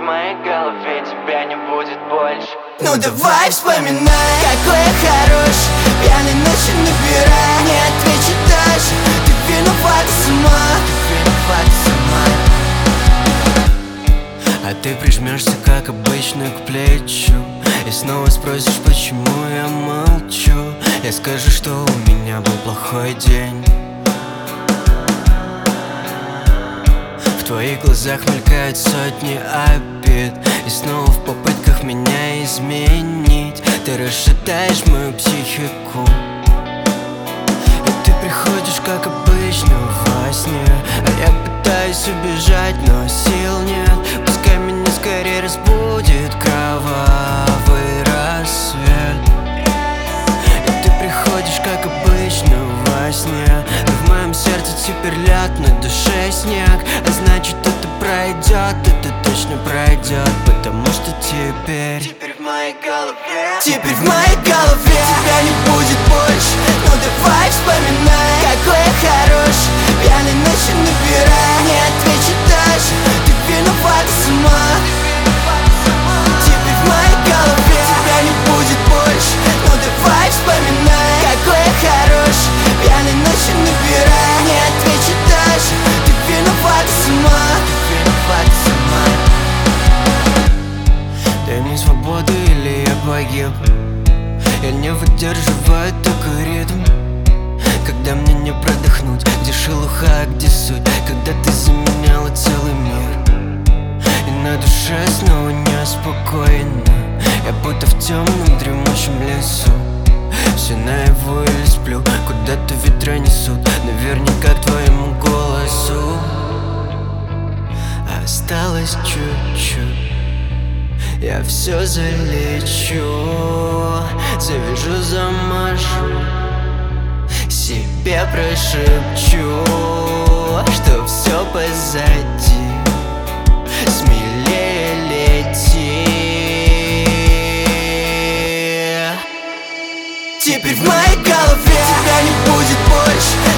моей голове тебя не будет больше. Ну давай вспоминай, какой я хорош. Пьяной ночью набирай, не отвечу даже. Ты виновата сама, ты виновата сама. А ты прижмешься, как обычно, к плечу и снова спросишь, почему я молчу. Я скажу, что у меня был плохой день. В твоих глазах мелькают сотни обид, и снова в попытках меня изменить ты расшатаешь мою психику. И ты приходишь, как обычно, во сне, а я пытаюсь убежать, но сил нет. Пускай меня скорее разбудит кровавый рассвет. И ты приходишь, как обычно, во сне, но в моем сердце теперь лед, на душе снег. А значит, это пройдет, это точно пройдет, потому что теперь в моей голове, теперь в моей голове тебя не будет больше. Ну давай вспоминай, какой я хорош. Пьяной ночью набирай, не отвечу даже. Ты виновата сама. Теперь в моей голове тебя не будет больше. Ну давай вспоминай, какой я хорош. Пьяной ночью набирай, не отвечу даже. Ты виновата сама, ты виновата сама. дай мне свободу или я погиб. Я не выдерживаю такой ритм, когда мне не продохнуть. Где шелуха, а где суть, когда ты заменяла целый мир. И на душе снова неспокойно, я будто в темном дремучем лесу. Все наяву или сплю, куда-то ветра несут, наверняка к твоему голосу. Осталось чуть-чуть, я все залечу, завяжу, замажу, себе прошепчу, что все позади, смелее лети. Теперь в моей голове тебя не будет больше.